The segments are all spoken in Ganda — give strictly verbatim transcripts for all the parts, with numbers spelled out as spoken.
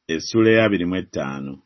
essula ya abiri mu etaano.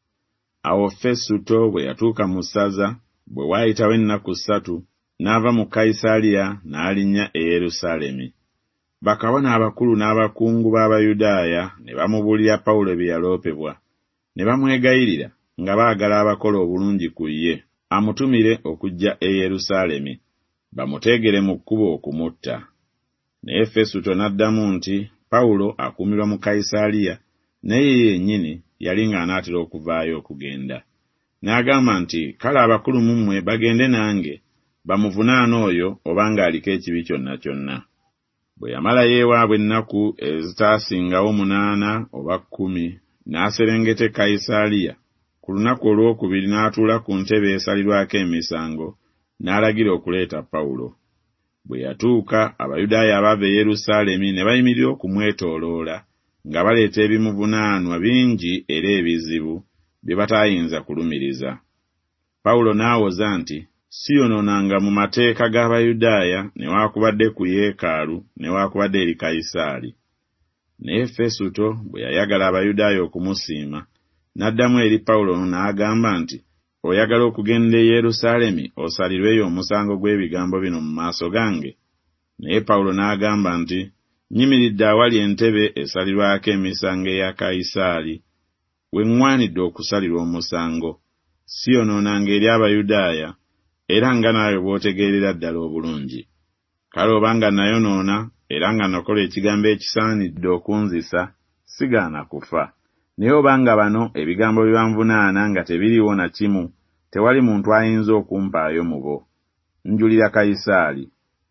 Awo Fesuto bwe yatuuka mu ssaza, bwe waayitawo ennaku ssatu, n'ava mu Kayisaliya n'alinnya e Yerusaalemi. Bakabona abakulu n'abakungu b'Abayudaaya ne bamubuulira Pawulo bye yaloopebwa, ne bamwegayirira nga baagala abakola obulungi ku ye, amutumire okujja e Yerusaalemi, bamuteegere mu kkubo okumutta. Naye Fesuto n'addamu nti Pawulo akuumirwa mu Kayisaliya, naye yennyini yali ng'anaatera okuvaayo okugenda. N'agamba nti kale abakulu mu mmwe bagende nange, bamuvunaane oyo obanga aliko ekibi kyonna kyonna. Bwe yamalayo ewaabwe ennaku ezitaasingawo munaana oba kkumi, n'aserengeta e Kayisaliya. Ku lunaku olwokubiri n'atuula ku ntebe esalirwako emisango, n'alagira okuleeta Pawulo. Bwe yatuuka, Abayudaaya abaava e Yerusaalemi ne bayimirira okumwetooloola, nga baleeta ebimuvunaanwa bingi era ebizibu bye bataayinza kulumiriza. Pawulo n'awoza nti siyonoonanga mu mateeka g'Abayudaaya newaakubadde ku yeekaalu newaakubadde eri Kayisaali. Naye Fesuto bwe yayagala Abayudaaya okumusiima, n'addamu eri Pawulo n'agamba nti oyagala okugenda e Yerusaalemi osalirweyo omusango gw'ebigambo bino mu maaso gange? Naye Pawulo n'agamba nti nyimiridde awali entebe esalirwako emisango eya Kayisaali, we ŋŋwanidde okusalirwa omusango. Siyonoonanga eri Abayudaaya, era nga naawe bw'otegeerera ddala obulungi. Kale obanga nayonoona era nga nakola ekigambo ekisaanidde okunzisa, sigaana kufa. Naye obanga bano ebigambo bye banvunaana nga tebiriiwo na kimu, tewali muntu ayinza okumpaayo mu bo. Njulira Kayisaali.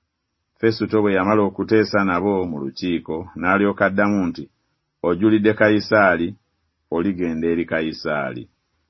Fesuto bwe yamala okuteesa nabo mu lukiiko, n'alyoka addamu nti ojulidde Kayisaali, oligenda eri Kayisaali.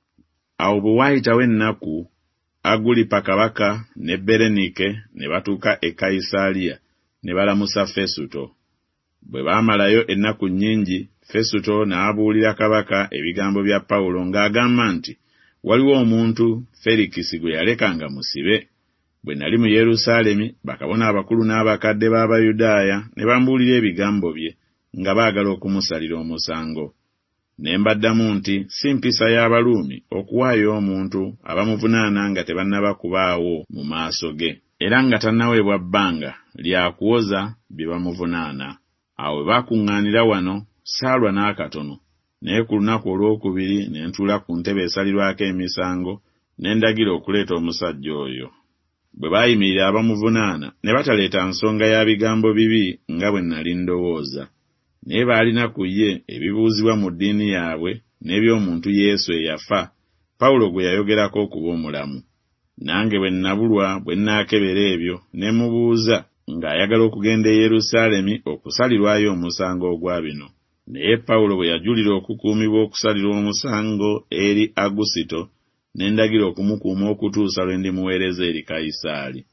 Awo bwe waayitawo ennaku, Agulipa kabaka ne Berenike ne batuuka e Kayisaliya ne balamusa Fesuto. Bwe baamalayo ennaku nnyingi, Fesuto n'abuulira kabaka ebigambo bya Pawulo ng'agamba nti waliwo omuntu Felikisi gwe yalekanga musibe. Bwe nali mu Yerusaalemi, bakabona abakulu n'abakadde b'Abayudaaya ne bambuulira ebigambo bye nga baagala okumusalira omusango. Ne mbaddamu nti si mpisa y'Abaruumi okuwaayo omuntu abamuvunaana nga tebannaba kubaawo mu maaso ge, era nga tannaweebwa bbanga lya kuwoza bye bamuvunaana. Awo baakuŋŋaanira wano, saalwa n'akatono, naye ku lunaku olwokubiri ne ntuula ku ntebe esalirwako emisango, ne ndagira okuleeta omusajja oyo. Bwe baayimirira abamuvunaana ne bataleeta nsonga ya bigambo bibi nga bwe nali ndowooza, naye baalina ku ye ebibuuzibwa mu ddiini yaabwe n'eby'omuntu Yesu eyafa, Pawulo gwe yayogerako okuba omulamu. Nange bwe nabulwa bwe nnaakebera ebyo ne mubuuza ng'ayagala okugenda e Yerusaalemi okusalirwayo omusango ogwa bino. Naye Pawulo bwe yajulira okukuumibwa okusalirwa omusango eri Agusito, ne ndagira okumukuuma okutuusa lwe ndimuweereza eri Kayisaali.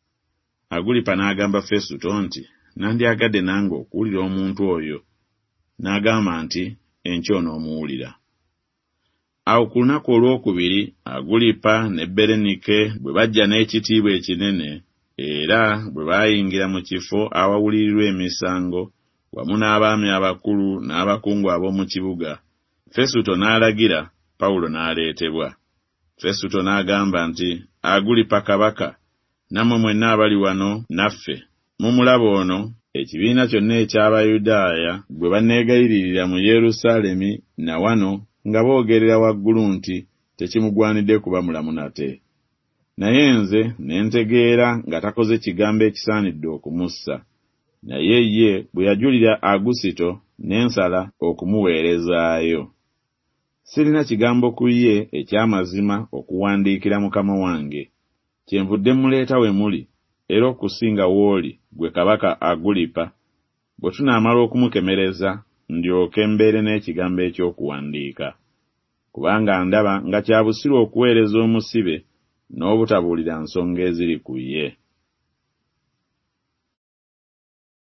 Agulipa n'agamba Fesuto nti nandyagadde nange okuwulira omuntu oyo. N'agamba nti enkya onoomuwulira. Awo ku lunaku olwokubiri, Agulipa ne Berenike bwe bajja n'ekitiibwa ekinene, era bwe baayingira mu kifo awawulirirwa emisango wamu n'abaami abakulu n'abakungu ab'omu kibuga, Fesuto n'alagira Pawulo n'aleetebwa. Fesuto n'agamba nti Agulipa kabaka, nammwe mwenna abali wano naffe, mumulaba ono ekibiina kyonna eky'Abayudaaya gwe banneegayiririra mu Yerusaalemi na wano nga boogerera waggulu nti tekimugwanidde kuba mulamu nate. Naye nze ne ntegeera nga takoze kigambo ekisaanidde okumussa, naye ye bwe yajulira Agusito ne nsala okumuweerezaayo. Sirina kigambo ku ye eky'amazima okuwandiikira mukama wange. Kyenvudde muleeta we muli, era okusinga w'oli gwe kabaka Agulipa, bwe tunaamala okumukemereza ndyoke mbeere n'ekigambo eky'okuwandiika. Kubanga ndaba nga kya busiru okuweereza omusibe n'obutabuulira nsonga eziri ku ye.